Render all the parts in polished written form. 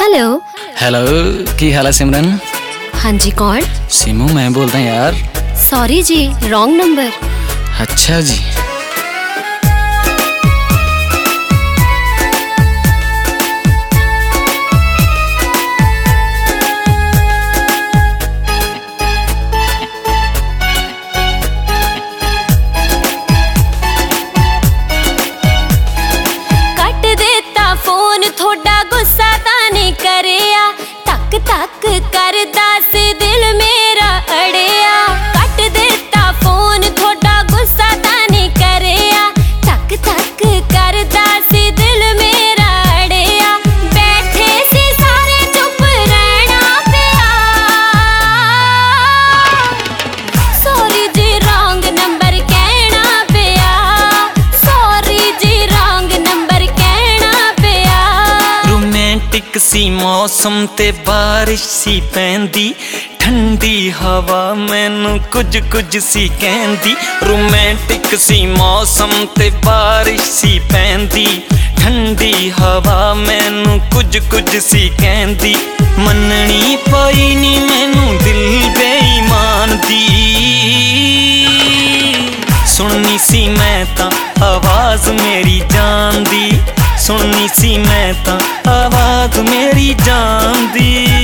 Hello hello, की हाल है सिमरन? हाँ जी, कौन? सिमू मैं बोलता यार। सॉरी जी, रॉन्ग नंबर। अच्छा जी। कट देता फोन, थोड़ा गुस्सा ताने करिया। तक तक करदा से दिल मेरा अड़िया। कट देता फोन, थोड़ा गुस्सा ताने करिया। तक तक करदा से दिल मेरा अड़िया। बैठे सी सारे चुप रहना पिया। सॉरी जी, रॉन्ग नंबर कहना पिया। सॉरी जी, रॉन्ग नंबर कहना पिया। रोमांटिक सी मौसम ते बारिश सी पैंदी, ठंडी हवा मैनू कुछ कुछ सी कहंदी। रोमांटिक सी मौसम ते बारिश सी पैंदी, ठंडी हवा मैनू कुछ कुछ सी कहंदी। मननी पई नी मैनू दिल बेईमान दी। सुननी सी मैं तां आवाज मेरी जान दी। सुननी सी मैं तां आवाज मेरी जान दी।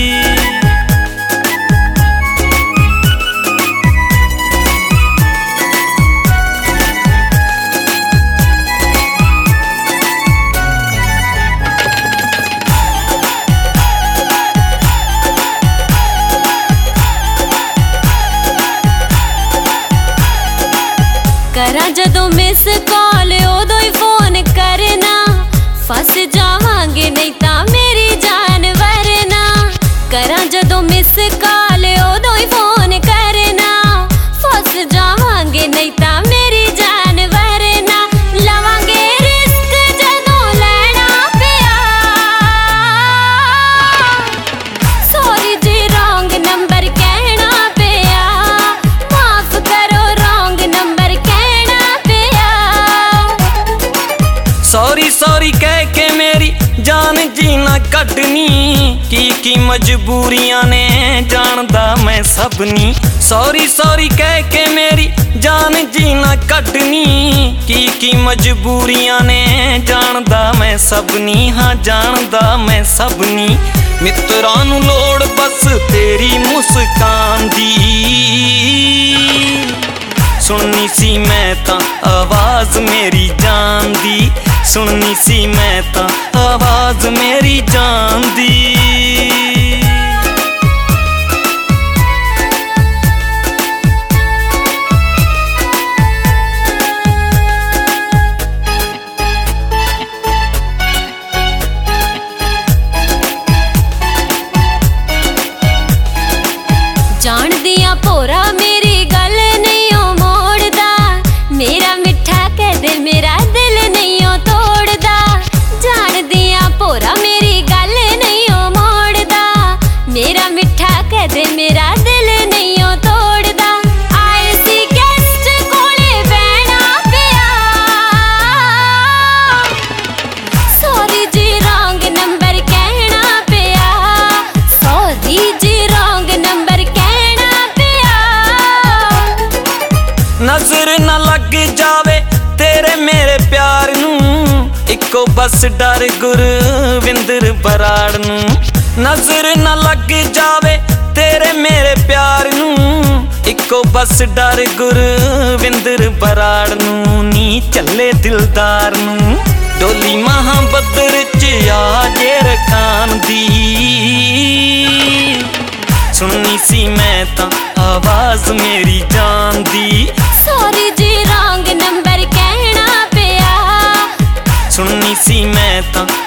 करा जदों मिस कॉल उदों ही फोन करना। फस जावांगे नहीं तां मेरी जान वरना। करा जदों मिस कॉल उदों ही फोन करना। फस जावांगे नहीं तां मेरी जान वरना। लवांगे रिस्क जदों लैना पिया। सॉरी जी, रॉन्ग नंबर कहना पिया। माफ करो, रॉन्ग नंबर कहना पिया। सॉरी सॉरी कह के मेरी जान जीना कटनी। की मजबूरियां ने जानदा मैं सबनी। सॉरी सॉरी कह के मेरी जान जीना कटनी। की मजबूरियां ने जानदा मैं सबनी। हाँ जानदा मैं सबनी। मित्रां नू लोड़ बस तेरी मुस्कान दी। सुननी सी मैं तां आवाज मेरी जान दी। सुननी सी मैं तां आवाज मेरी जान दी। जान दिया भोरा मेरी गल नहीं ओ मोड़दा। मेरा मिठा कहदे मेरा दिल नहीं ओ तोड़दा। जान दिया भोरा मेरी गल नहीं ओ मोड़दा। मेरा मिठा कहदे मेरा दिल नहीं ओ तोड़दा। आए सी गेस्ट कोले बैठना पिया। सॉरी जी, रॉन्ग नंबर कहना पिया। सॉरी जी, रॉन्ग नंबर कहना पिया। नजर न लग जावे तेरे मेरे प्यार नू। इको बस डर गुरविंदर बराड़ नू। नजर न लग जावे तेरे मेरे प्यार नू। इको बस डर गुरविंदर बराड़ नू। नी चले दिलदार नू डोली महाबदर च आजे रखान दी। सुननी सी मैं तां आवाज मेरी जान दी। सॉरी जी, रॉन्ग नंबर कहना पिया। सुननी सी मैं तां